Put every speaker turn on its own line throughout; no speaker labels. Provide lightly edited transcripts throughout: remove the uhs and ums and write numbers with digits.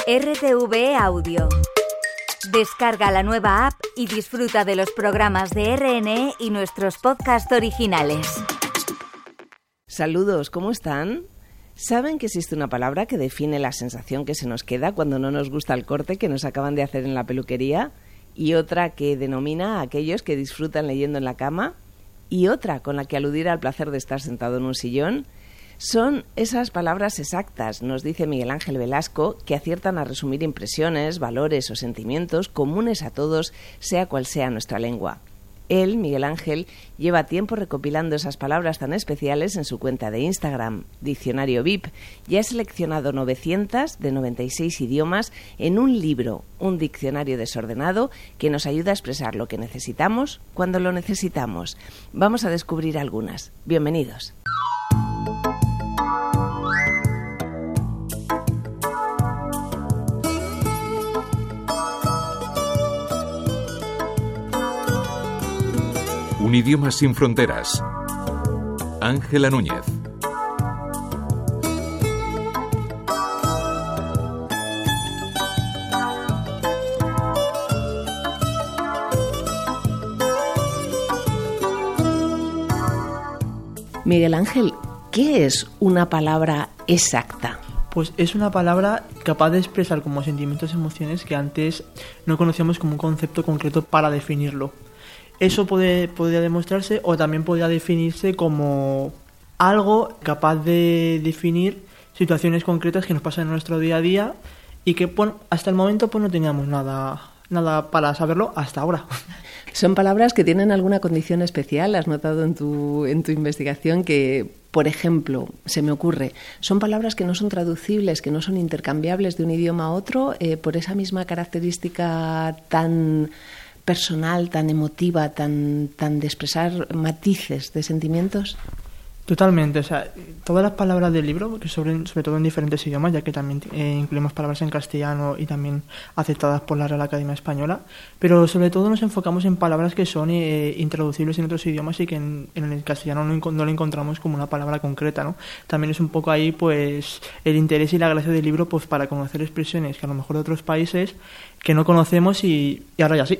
RTV Audio. Descarga la nueva app y disfruta de los programas de RNE y nuestros podcasts originales.
Saludos, ¿cómo están? ¿Saben que existe una palabra que define la sensación que se nos queda cuando no nos gusta el corte que nos acaban de hacer en la peluquería? Y otra que denomina a aquellos que disfrutan leyendo en la cama. Y otra con la que aludir al placer de estar sentado en un sillón. Son esas palabras exactas, nos dice Miguel Ángel Velasco, que aciertan a resumir impresiones, valores o sentimientos comunes a todos, sea cual sea nuestra lengua. Él, Miguel Ángel, lleva tiempo recopilando esas palabras tan especiales en su cuenta de Instagram, Diccionario VIP, y ha seleccionado 900 de 96 idiomas en un libro, un diccionario desordenado que nos ayuda a expresar lo que necesitamos cuando lo necesitamos. Vamos a descubrir algunas. Bienvenidos.
Un idioma sin fronteras. Ángela Núñez.
Miguel Ángel, ¿qué es una palabra exacta?
Pues es una palabra capaz de expresar como sentimientos y emociones que antes no conocíamos como un concepto concreto para definirlo. Eso podría demostrarse o también podría definirse como algo capaz de definir situaciones concretas que nos pasan en nuestro día a día y que hasta el momento no teníamos nada para saberlo hasta ahora.
Son palabras que tienen alguna condición especial. Has notado en tu investigación que, por ejemplo, se me ocurre, son palabras que no son traducibles, que no son intercambiables de un idioma a otro, por esa misma característica tan personal, tan emotiva, tan de expresar matices de sentimientos.
Totalmente, o sea, todas las palabras del libro, que sobre todo en diferentes idiomas, ya que también incluimos palabras en castellano y también aceptadas por la Real Academia Española, pero sobre todo nos enfocamos en palabras que son intraducibles en otros idiomas y que en el castellano no lo encontramos como una palabra concreta, ¿no? También es un poco ahí pues el interés y la gracia del libro pues para conocer expresiones que a lo mejor de otros países que no conocemos y ahora ya sí.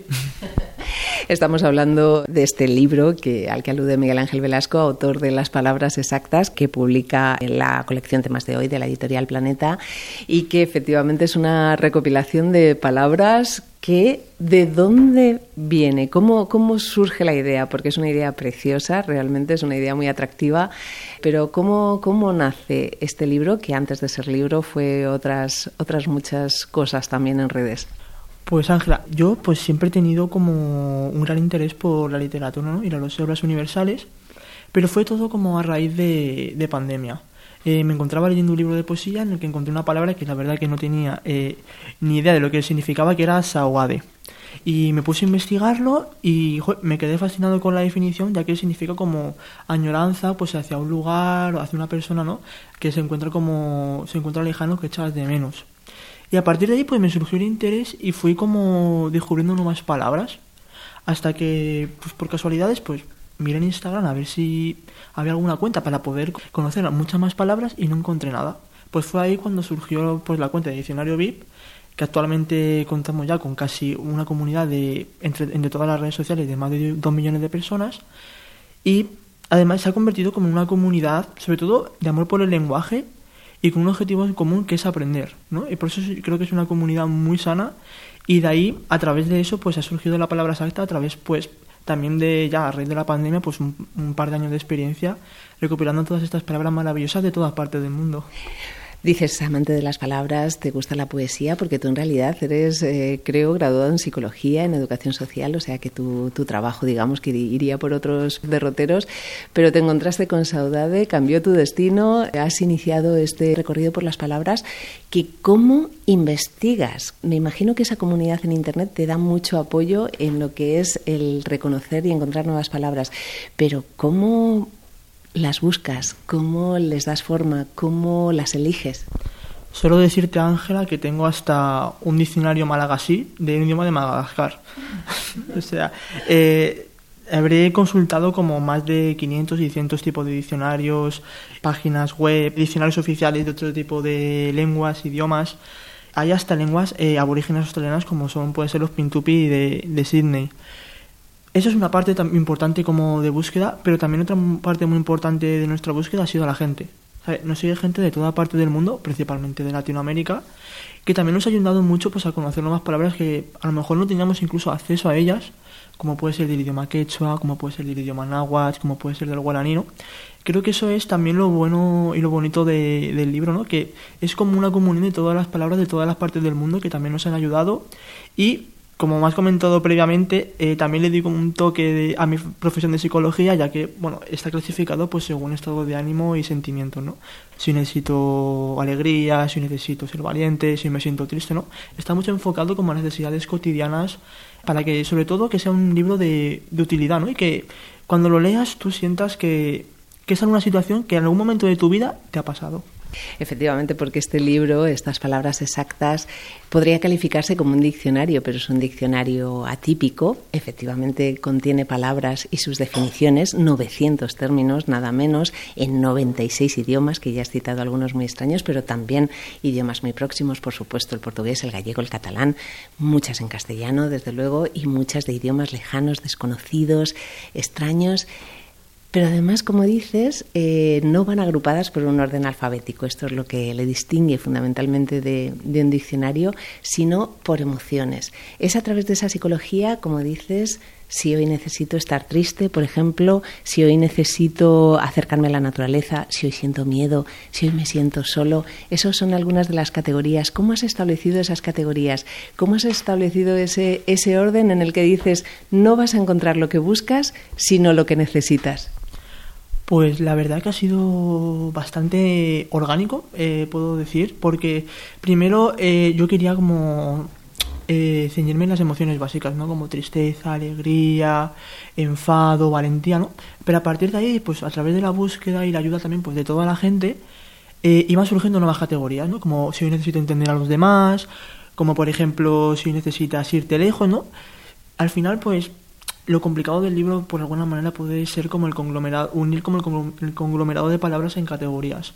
Estamos hablando de este libro al que alude Miguel Ángel Velasco, autor de Las palabras exactas, que publica en la colección Temas de Hoy de la editorial Planeta y que efectivamente es una recopilación de palabras que ¿de dónde viene? ¿Cómo surge la idea? Porque es una idea preciosa, realmente es una idea muy atractiva, pero ¿cómo nace este libro que antes de ser libro fue otras muchas cosas también en redes?
Pues Ángela, yo pues siempre he tenido como un gran interés por la literatura, ¿no? Y las obras universales, pero fue todo como a raíz de pandemia. Me encontraba leyendo un libro de poesía en el que encontré una palabra que la verdad que no tenía ni idea de lo que significaba, que era saudade. Y me puse a investigarlo y me quedé fascinado con la definición, ya que significa como añoranza pues hacia un lugar o hacia una persona, ¿no? Que se encuentra lejano, que echas de menos. Y a partir de ahí pues me surgió el interés y fui como descubriendo nuevas palabras hasta que pues por casualidades pues miré en Instagram a ver si había alguna cuenta para poder conocer muchas más palabras y no encontré nada. Pues fue ahí cuando surgió pues la cuenta de Diccionario VIP, que actualmente contamos ya con casi una comunidad entre todas las redes sociales de más de 2 millones de personas y además se ha convertido como en una comunidad sobre todo de amor por el lenguaje y con un objetivo en común que es aprender, ¿no? Y por eso creo que es una comunidad muy sana y de ahí, a través de eso, pues ha surgido la palabra exacta a través, pues, también a raíz de la pandemia, pues un par de años de experiencia recopilando todas estas palabras maravillosas de todas partes del mundo.
Dices, amante de las palabras, te gusta la poesía, porque tú en realidad eres, creo, graduado en psicología, en educación social, o sea que tu trabajo, digamos, que iría por otros derroteros, pero te encontraste con saudade, cambió tu destino, has iniciado este recorrido por las palabras, que ¿cómo investigas? Me imagino que esa comunidad en Internet te da mucho apoyo en lo que es el reconocer y encontrar nuevas palabras, pero ¿cómo las buscas? ¿Cómo les das forma? ¿Cómo las eliges?
Solo decirte, Ángela, que tengo hasta un diccionario malagasí de un idioma de Madagascar. O sea, habré consultado como más de 500 y 600 tipos de diccionarios, páginas web, diccionarios oficiales de otro tipo de lenguas, idiomas, hay hasta lenguas aborígenes australianas como puede ser los Pintupi de Sydney. Eso es una parte tan importante como de búsqueda, pero también otra parte muy importante de nuestra búsqueda ha sido la gente. Nos sigue gente de toda parte del mundo, principalmente de Latinoamérica, que también nos ha ayudado mucho pues, a conocer nuevas palabras que a lo mejor no teníamos incluso acceso a ellas, como puede ser del idioma quechua, como puede ser del idioma náhuatl, como puede ser del guaraní, ¿no? Creo que eso es también lo bueno y lo bonito del libro, ¿no? Que es como una comunión de todas las palabras de todas las partes del mundo que también nos han ayudado. Y como me has comentado previamente, también le digo un toque a mi profesión de psicología, ya que bueno, está clasificado pues según estado de ánimo y sentimientos, ¿no? Si necesito alegría, si necesito ser valiente, si me siento triste, ¿no? Está mucho enfocado como a necesidades cotidianas para que, sobre todo, que sea un libro de utilidad, ¿no? Y que cuando lo leas tú sientas que es alguna situación que en algún momento de tu vida te ha pasado.
Efectivamente, porque este libro, estas palabras exactas, podría calificarse como un diccionario, pero es un diccionario atípico. Efectivamente, contiene palabras y sus definiciones, 900 términos, nada menos, en 96 idiomas, que ya has citado algunos muy extraños, pero también idiomas muy próximos, por supuesto, el portugués, el gallego, el catalán, muchas en castellano, desde luego, y muchas de idiomas lejanos, desconocidos, extraños. Pero además, como dices, no van agrupadas por un orden alfabético. Esto es lo que le distingue fundamentalmente de un diccionario, sino por emociones. Es a través de esa psicología, como dices, si hoy necesito estar triste, por ejemplo, si hoy necesito acercarme a la naturaleza, si hoy siento miedo, si hoy me siento solo. Esas son algunas de las categorías. ¿Cómo has establecido esas categorías? ¿Cómo has establecido ese orden en el que dices no vas a encontrar lo que buscas, sino lo que necesitas?
Pues la verdad que ha sido bastante orgánico, puedo decir, porque primero yo quería como ceñirme en las emociones básicas, ¿no? Como tristeza, alegría, enfado, valentía, ¿no? Pero a partir de ahí, pues a través de la búsqueda y la ayuda también pues de toda la gente, iban surgiendo nuevas categorías, ¿no? Como si hoy necesito entender a los demás, como por ejemplo si necesitas irte lejos, ¿no? Al final, pues lo complicado del libro, por alguna manera, puede ser como el conglomerado, unir como el conglomerado de palabras en categorías.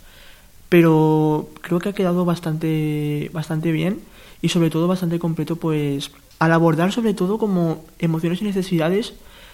Pero creo que ha quedado bastante bien y sobre todo bastante completo, pues al abordar sobre todo como emociones y necesidades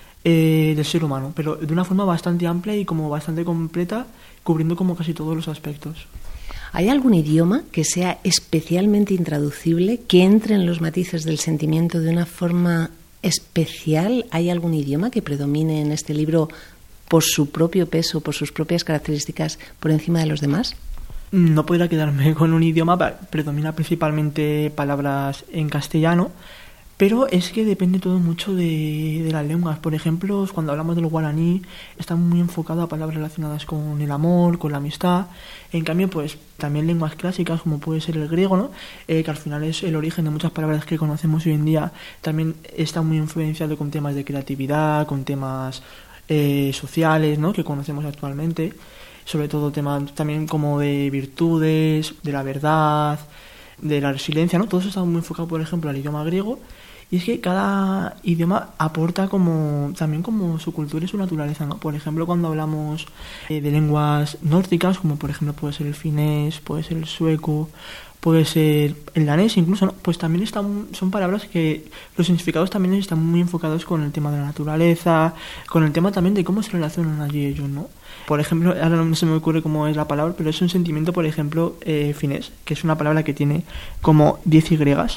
del ser humano, pero de una forma bastante amplia y como bastante completa, cubriendo como casi todos los aspectos.
¿Hay algún idioma que sea especialmente intraducible, que entre en los matices del sentimiento de una forma especial? ¿Hay algún idioma que predomine en este libro por su propio peso, por sus propias características, por encima de los demás?
No podría quedarme con un idioma, predomina principalmente palabras en castellano, pero es que depende todo mucho de las lenguas. Por ejemplo, cuando hablamos del guaraní, está muy enfocado a palabras relacionadas con el amor, con la amistad. En cambio, pues también lenguas clásicas, como puede ser el griego, ¿no? Que al final es el origen de muchas palabras que conocemos hoy en día, también está muy influenciado con temas de creatividad, con temas sociales, ¿no? Que conocemos actualmente. Sobre todo temas también como de virtudes, de la verdad, de la resiliencia, ¿no? Todo eso está muy enfocado, por ejemplo, al idioma griego. Y es que cada idioma aporta también como su cultura y su naturaleza, ¿no? Por ejemplo, cuando hablamos de lenguas nórdicas, como por ejemplo puede ser el finés, puede ser el sueco, puede ser el danés incluso, ¿no? Pues también son palabras que los significados también están muy enfocados con el tema de la naturaleza, con el tema también de cómo se relacionan allí ellos, ¿no? Por ejemplo, ahora no se me ocurre cómo es la palabra, pero es un sentimiento, por ejemplo, finés, que es una palabra que tiene como 10 Y.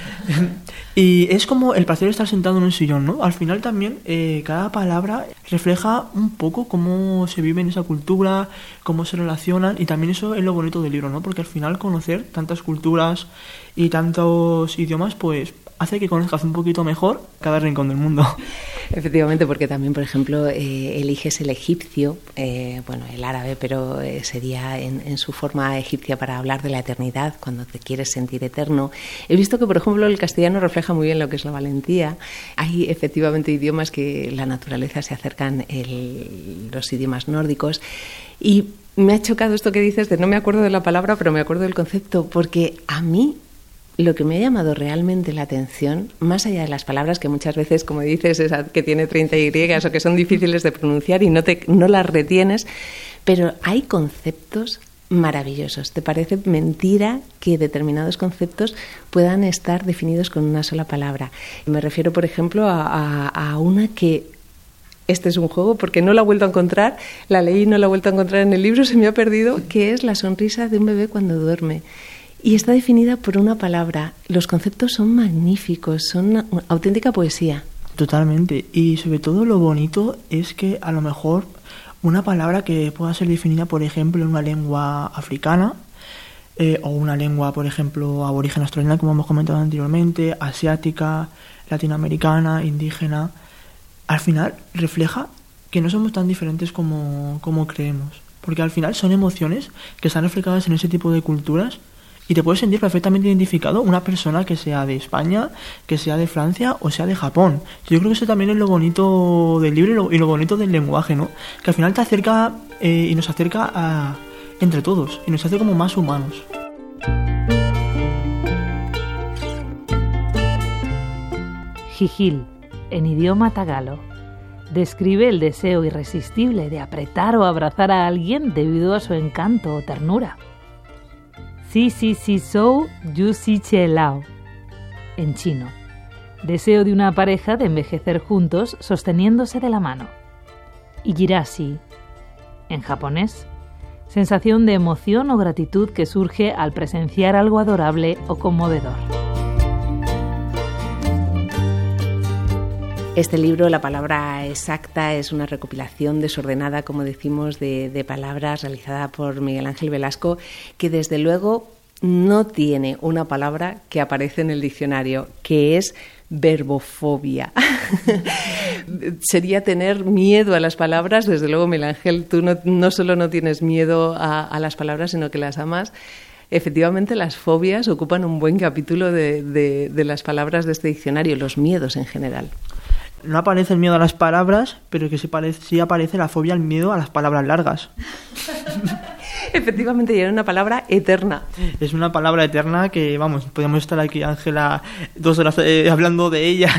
Y es como el placer de estar sentado en un sillón, ¿no? Al final también cada palabra refleja un poco cómo se vive en esa cultura, cómo se relacionan, y también eso es lo bonito del libro, ¿no? Porque al final conocer tantas culturas y tantos idiomas, pues hace que conozcas un poquito mejor cada rincón del mundo.
Efectivamente, porque también, por ejemplo, eliges el egipcio, el árabe, pero sería en su forma egipcia para hablar de la eternidad, cuando te quieres sentir eterno. He visto que, por ejemplo, el castellano refleja muy bien lo que es la valentía. Hay efectivamente idiomas que la naturaleza se acercan, los idiomas nórdicos. Y me ha chocado esto que dices de no me acuerdo de la palabra, pero me acuerdo del concepto, porque a mí lo que me ha llamado realmente la atención, más allá de las palabras que muchas veces, como dices, esa que tiene 30 Y o que son difíciles de pronunciar y no las retienes, pero hay conceptos maravillosos. ¿Te parece mentira que determinados conceptos puedan estar definidos con una sola palabra? Me refiero, por ejemplo, a una que... Este es un juego porque no la he vuelto a encontrar, la leí y no la he vuelto a encontrar en el libro, se me ha perdido, que es la sonrisa de un bebé cuando duerme. Y está definida por una palabra. Los conceptos son magníficos, son auténtica poesía.
Totalmente. Y sobre todo lo bonito es que a lo mejor una palabra que pueda ser definida, por ejemplo, en una lengua africana o una lengua, por ejemplo, aborigen australiana, como hemos comentado anteriormente, asiática, latinoamericana, indígena, al final refleja que no somos tan diferentes como creemos. Porque al final son emociones que están reflejadas en ese tipo de culturas y te puedes sentir perfectamente identificado una persona que sea de España, que sea de Francia o sea de Japón. Yo creo que eso también es lo bonito del libro y lo bonito del lenguaje, ¿no? Que al final te acerca y nos acerca entre todos y nos hace como más humanos.
Jijil, en idioma tagalo, describe el deseo irresistible de apretar o abrazar a alguien debido a su encanto o ternura. Si si si sou yu si che lao, en chino, deseo de una pareja de envejecer juntos sosteniéndose de la mano. Ijirashi, en japonés, sensación de emoción o gratitud que surge al presenciar algo adorable o conmovedor.
Este libro, La palabra exacta, es una recopilación desordenada, como decimos, de palabras realizada por Miguel Ángel Velasco, que desde luego no tiene una palabra que aparece en el diccionario, que es verbofobia. Sería tener miedo a las palabras. Desde luego, Miguel Ángel, tú no solo no tienes miedo a las palabras, sino que las amas. Efectivamente, las fobias ocupan un buen capítulo de las palabras de este diccionario, los miedos en general.
No aparece el miedo a las palabras, pero que sí aparece la fobia al miedo a las palabras largas.
Efectivamente, y era una palabra eterna.
Es una palabra eterna que, vamos, podríamos estar aquí, Ángela, 2 horas hablando de ella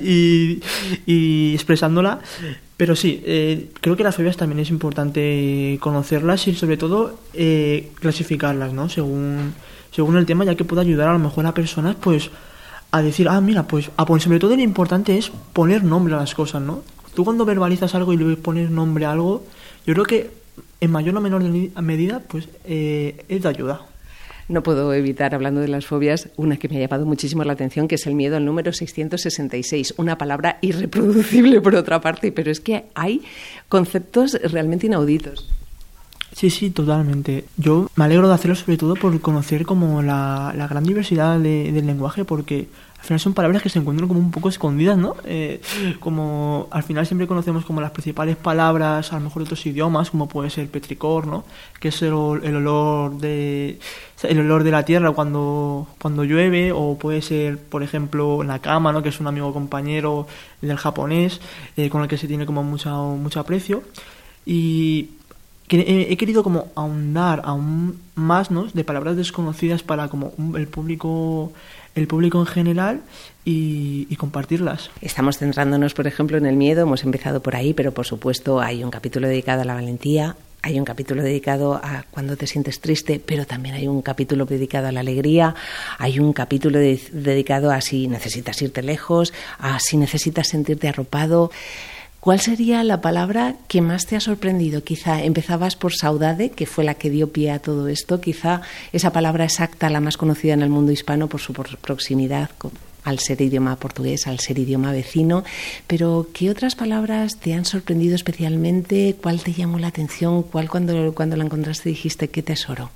y expresándola. Pero sí, creo que las fobias también es importante conocerlas y sobre todo clasificarlas, ¿no? Según el tema, ya que puede ayudar a lo mejor a personas, pues, a decir, mira, pues, sobre todo lo importante es poner nombre a las cosas, ¿no? Tú cuando verbalizas algo y le pones nombre a algo, yo creo que en mayor o menor medida, pues, es de ayuda.
No puedo evitar, hablando de las fobias, una que me ha llamado muchísimo la atención, que es el miedo al número 666, una palabra irreproducible por otra parte, pero es que hay conceptos realmente inauditos.
Sí, totalmente. Yo me alegro de hacerlo sobre todo por conocer como la gran diversidad del lenguaje, porque al final son palabras que se encuentran como un poco escondidas, ¿no? Como al final siempre conocemos como las principales palabras, a lo mejor de otros idiomas, como puede ser petricor, ¿no? Que es el olor de la tierra cuando llueve, o puede ser, por ejemplo, nakama, ¿no? Que es un amigo compañero del japonés, con el que se tiene como mucho aprecio. Y que he querido como ahondar aún más, ¿no? De palabras desconocidas para como el público en general y compartirlas.
Estamos centrándonos, por ejemplo, en el miedo, hemos empezado por ahí, pero por supuesto hay un capítulo dedicado a la valentía, hay un capítulo dedicado a cuando te sientes triste, pero también hay un capítulo dedicado a la alegría, hay un capítulo dedicado a si necesitas irte lejos, a si necesitas sentirte arropado. ¿Cuál sería la palabra que más te ha sorprendido? Quizá empezabas por saudade, que fue la que dio pie a todo esto. Quizá esa palabra exacta, la más conocida en el mundo hispano por su proximidad al ser idioma portugués, al ser idioma vecino. Pero, ¿qué otras palabras te han sorprendido especialmente? ¿Cuál te llamó la atención? ¿Cuál cuando la encontraste dijiste qué tesoro?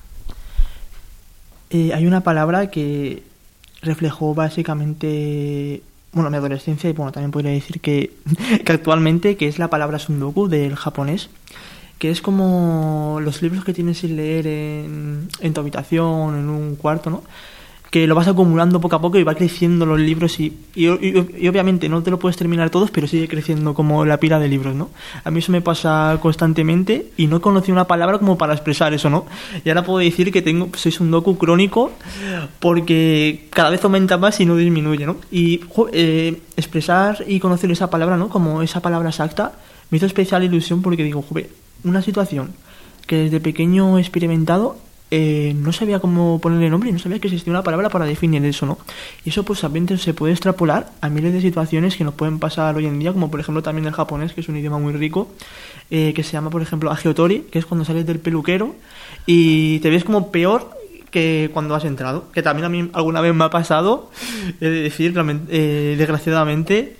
Hay una palabra que reflejó básicamente mi adolescencia y también podría decir que actualmente, que es la palabra sundoku del japonés, que es como los libros que tienes sin leer en tu habitación, en un cuarto, ¿no? Que lo vas acumulando poco a poco y va creciendo los libros y obviamente no te lo puedes terminar todos, pero sigue creciendo como la pila de libros, ¿no? A mí eso me pasa constantemente y no conocí una palabra como para expresar eso, ¿no? Y ahora puedo decir que soy un doku crónico porque cada vez aumenta más y no disminuye, ¿no? Y expresar y conocer esa palabra, ¿no? Como esa palabra exacta, me hizo especial ilusión porque digo, una situación que desde pequeño he experimentado no sabía cómo ponerle nombre y no sabía que existía una palabra para definir eso, ¿no? Y eso pues también se puede extrapolar a miles de situaciones que nos pueden pasar hoy en día, como por ejemplo también el japonés, que es un idioma muy rico, que se llama por ejemplo ageotori, que es cuando sales del peluquero y te ves como peor que cuando has entrado, que también a mí alguna vez me ha pasado, he de decir, desgraciadamente,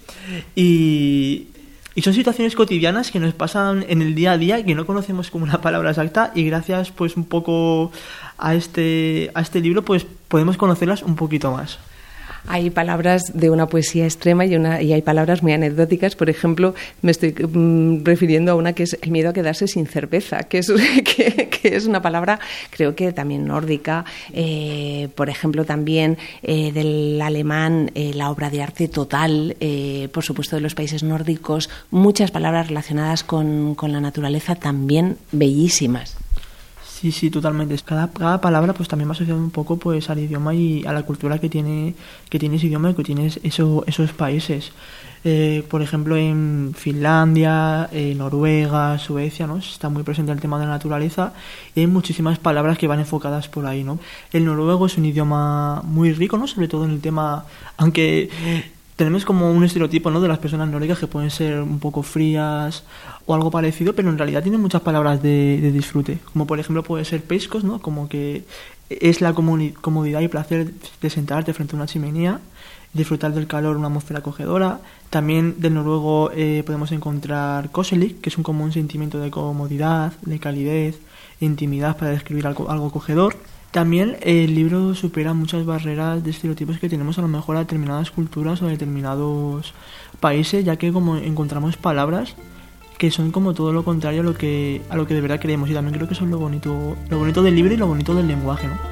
y son situaciones cotidianas que nos pasan en el día a día y que no conocemos como una palabra exacta, y gracias pues un poco a este libro pues podemos conocerlas un poquito más.
Hay palabras de una poesía extrema y hay palabras muy anecdóticas. Por ejemplo, me estoy refiriendo a una que es el miedo a quedarse sin cerveza, que es una palabra, creo que también nórdica. Por ejemplo, también del alemán, la obra de arte total, por supuesto de los países nórdicos, muchas palabras relacionadas con la naturaleza también bellísimas.
Sí, totalmente. Cada palabra pues también va asociada un poco pues al idioma y a la cultura que tiene ese idioma y que tiene esos países. Por ejemplo, en Finlandia, Noruega, Suecia, ¿no? Está muy presente el tema de la naturaleza y hay muchísimas palabras que van enfocadas por ahí, ¿no? El noruego es un idioma muy rico, ¿no? Sobre todo en el tema, aunque tenemos como un estereotipo, ¿no?, de las personas nórdicas que pueden ser un poco frías o algo parecido, pero en realidad tienen muchas palabras de disfrute, como por ejemplo puede ser peskos, ¿no?, como que es la comodidad y placer de sentarte frente a una chimenea, disfrutar del calor, una atmósfera acogedora. También del noruego podemos encontrar koselig, que es un común sentimiento de comodidad, de calidez, de intimidad para describir algo acogedor. También el libro supera muchas barreras de estereotipos que tenemos a lo mejor a determinadas culturas o a determinados países, ya que como encontramos palabras que son como todo lo contrario a lo que de verdad creemos, y también creo que eso es lo bonito del libro y lo bonito del lenguaje, ¿no?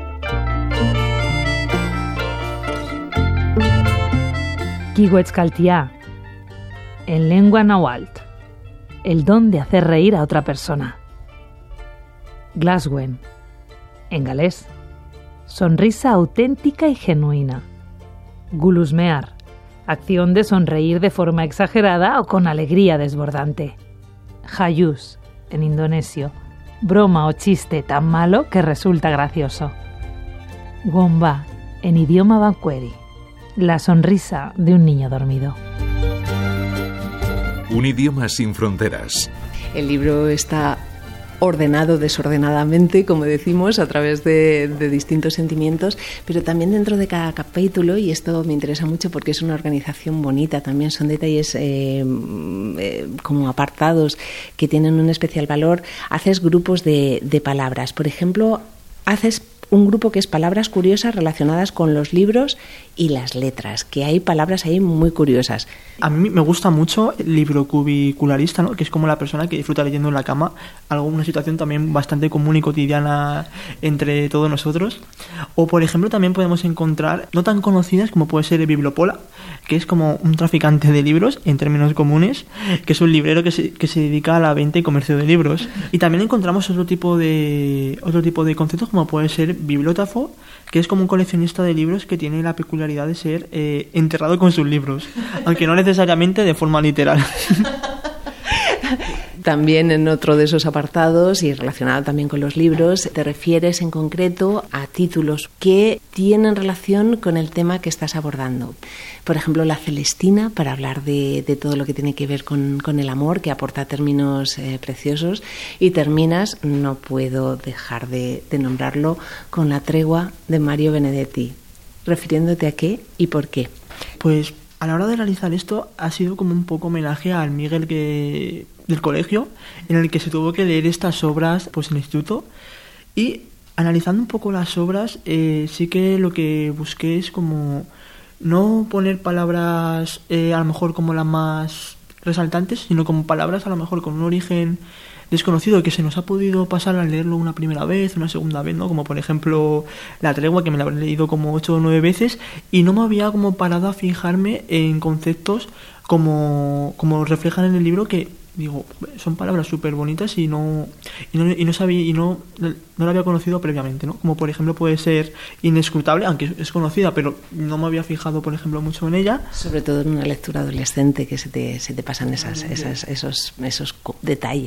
Kigoetzkaltia, en lengua náhuatl, el don de hacer reír a otra persona. Glaswen, en galés, sonrisa auténtica y genuina. Gulusmear, acción de sonreír de forma exagerada o con alegría desbordante. Hayus, en indonesio, broma o chiste tan malo que resulta gracioso. Gomba, en idioma bancueri, la sonrisa de un niño dormido.
Un idioma sin fronteras.
El libro está ordenado desordenadamente, como decimos, a través de distintos sentimientos, pero también dentro de cada capítulo, y esto me interesa mucho porque es una organización bonita, también son detalles como apartados que tienen un especial valor. Haces grupos de palabras, por ejemplo, haces un grupo que es palabras curiosas relacionadas con los libros y las letras, que hay palabras ahí muy curiosas.
A mí me gusta mucho el libro cubicularista, ¿no?, que es como la persona que disfruta leyendo en la cama, una situación también bastante común y cotidiana entre todos nosotros. O por ejemplo también podemos encontrar no tan conocidas como puede ser el Bibliopola, que es como un traficante de libros en términos comunes, que es un librero que se dedica a la venta y comercio de libros. Y también encontramos otro tipo de conceptos como puede ser bibliógrafo, que es como un coleccionista de libros que tiene la peculiaridad de ser enterrado con sus libros, aunque no necesariamente de forma literal.
También en otro de esos apartados, y relacionado también con los libros, te refieres en concreto a títulos que tienen relación con el tema que estás abordando. Por ejemplo, La Celestina, para hablar de todo lo que tiene que ver con el amor, que aporta términos preciosos. Y terminas, no puedo dejar de nombrarlo, con La Tregua de Mario Benedetti. ¿Refiriéndote a qué y por qué?
Pues a la hora de realizar esto ha sido como un poco homenaje al Miguel del colegio, en el que se tuvo que leer estas obras pues en el instituto, y analizando un poco las obras sí que lo que busqué es como no poner palabras a lo mejor como las más resaltantes, sino como palabras a lo mejor con un origen desconocido que se nos ha podido pasar al leerlo una primera vez, una segunda vez, ¿no? Como por ejemplo La Tregua, que me la habré leído como 8 o 9 veces y no me había como parado a fijarme en conceptos como reflejan en el libro, que digo, son palabras súper bonitas y no sabía, y no la había conocido previamente, ¿no? Como por ejemplo puede ser inescrutable, aunque es conocida, pero no me había fijado, por ejemplo, mucho en ella.
Sobre todo en una lectura adolescente, que se te pasan esos detalles.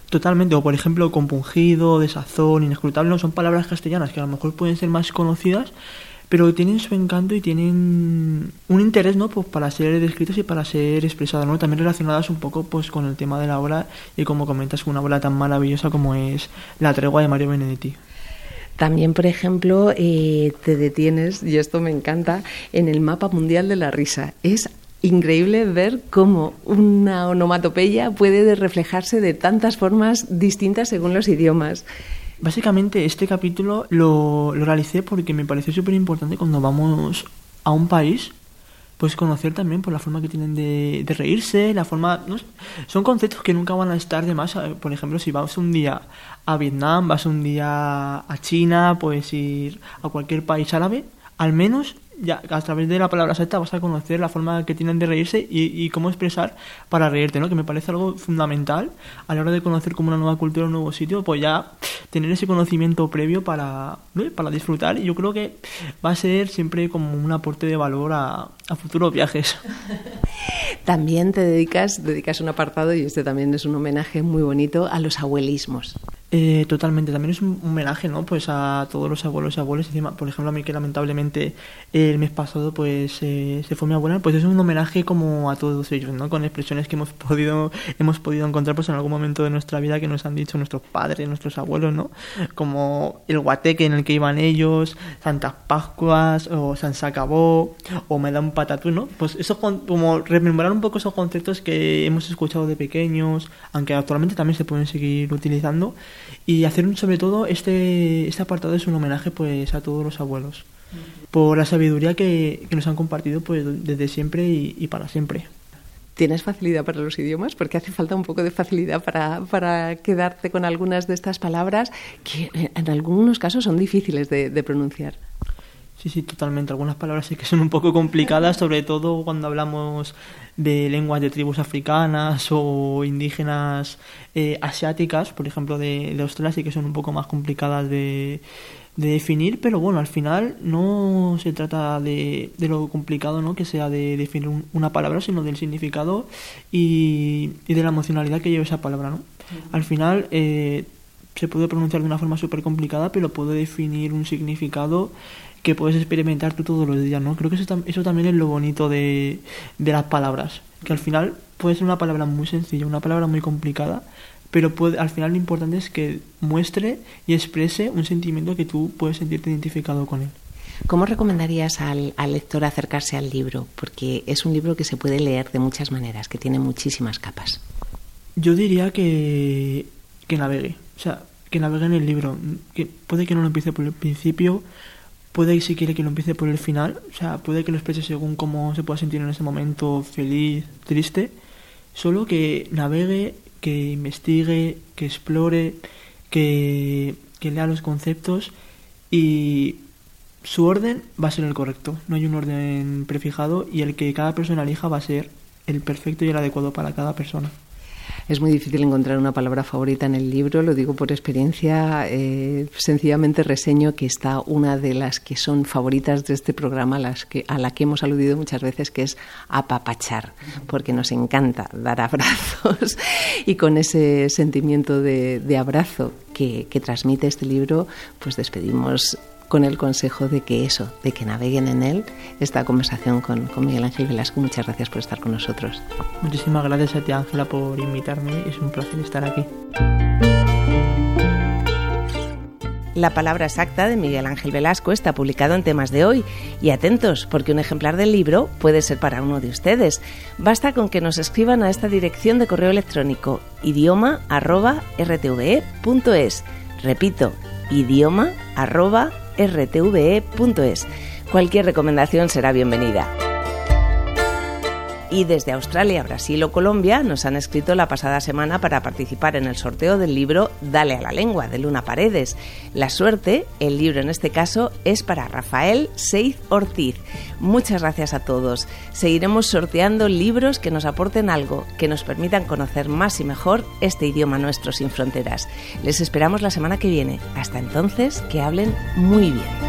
Totalmente, o por ejemplo compungido, desazón, inescrutable, no son palabras castellanas que a lo mejor pueden ser más conocidas, pero tienen su encanto y tienen un interés, ¿no? Pues para ser descritas y para ser expresadas, ¿no? También relacionadas un poco pues con el tema de la obra y como comentas, con una obra tan maravillosa como es La tregua de Mario Benedetti.
También, por ejemplo, te detienes, y esto me encanta, en el mapa mundial de la risa. Es increíble ver cómo una onomatopeya puede reflejarse de tantas formas distintas según los idiomas.
Básicamente este capítulo lo realicé porque me pareció súper importante cuando vamos a un país, pues conocer también por la forma que tienen de reírse, la forma, ¿no? Son conceptos que nunca van a estar de más. Por ejemplo, si vas un día a Vietnam, vas un día a China, puedes ir a cualquier país árabe, al menos ya a través de la palabra exacta vas a conocer la forma que tienen de reírse y cómo expresar para reírte, ¿no? Que me parece algo fundamental a la hora de conocer como una nueva cultura, un nuevo sitio, pues ya tener ese conocimiento previo para disfrutar, y yo creo que va a ser siempre como un aporte de valor a futuros viajes.
También te dedicas un apartado, y este también es un homenaje muy bonito, a los abuelismos.
Totalmente, también es un homenaje, ¿no? Pues a todos los abuelos y abuelas. Encima, por ejemplo, a mí que lamentablemente el mes pasado pues se fue mi abuela, pues es un homenaje como a todos ellos, ¿no? Con expresiones que hemos podido encontrar pues en algún momento de nuestra vida que nos han dicho nuestros padres, nuestros abuelos, ¿no? Como el guateque en el que iban ellos, Santas Pascuas, o San se acabó, o me da un patatú, ¿no? Pues eso, como rememorar un poco esos conceptos que hemos escuchado de pequeños, aunque actualmente también se pueden seguir utilizando. Y hacer sobre todo este apartado es un homenaje pues a todos los abuelos por la sabiduría que nos han compartido pues desde siempre y para siempre.
¿Tienes facilidad para los idiomas? Porque hace falta un poco de facilidad para quedarte con algunas de estas palabras que en algunos casos son difíciles de pronunciar.
Sí, totalmente. Algunas palabras sí que son un poco complicadas, sobre todo cuando hablamos de lenguas de tribus africanas o indígenas asiáticas, por ejemplo de Australia, sí que son un poco más complicadas de definir, pero bueno, al final no se trata de lo complicado, ¿no? Que sea de definir una palabra, sino del significado y de la emocionalidad que lleva esa palabra, ¿no? Al final se puede pronunciar de una forma súper complicada, pero puede definir un significado que puedes experimentar tú todos los días, ¿no? Creo que eso también es lo bonito de las palabras, que al final puede ser una palabra muy sencilla, una palabra muy complicada, pero al final lo importante es que muestre y exprese un sentimiento que tú puedes sentirte identificado con él.
¿Cómo recomendarías al lector acercarse al libro? Porque es un libro que se puede leer de muchas maneras, que tiene muchísimas capas.
Yo diría que navegue, o sea, que navegue en el libro, que puede que no lo empiece por el principio, puede, si quiere, que lo empiece por el final, o sea, puede que lo exprese según cómo se pueda sentir en ese momento, feliz, triste, solo que navegue, que investigue, que explore, que lea los conceptos, y su orden va a ser el correcto, no hay un orden prefijado, y el que cada persona elija va a ser el perfecto y el adecuado para cada persona.
Es muy difícil encontrar una palabra favorita en el libro, lo digo por experiencia, sencillamente reseño que está una de las que son favoritas de este programa, a la que hemos aludido muchas veces, que es apapachar, porque nos encanta dar abrazos y con ese sentimiento de abrazo que transmite este libro, pues despedimos con el consejo de que naveguen en él. Esta conversación con Miguel Ángel Velasco. Muchas gracias por estar con nosotros.
Muchísimas gracias a ti, Ángela, por invitarme. Es un placer estar aquí.
La palabra exacta de Miguel Ángel Velasco está publicado en Temas de Hoy. Y atentos, porque un ejemplar del libro puede ser para uno de ustedes. Basta con que nos escriban a esta dirección de correo electrónico: idioma@rtve.es. Repito, idioma@rtve.es. Cualquier recomendación será bienvenida. Y desde Australia, Brasil o Colombia nos han escrito la pasada semana para participar en el sorteo del libro Dale a la lengua, de Luna Paredes. La suerte, el libro en este caso, es para Rafael Seiz Ortiz. Muchas gracias a todos. Seguiremos sorteando libros que nos aporten algo, que nos permitan conocer más y mejor este idioma nuestro sin fronteras. Les esperamos la semana que viene. Hasta entonces, que hablen muy bien.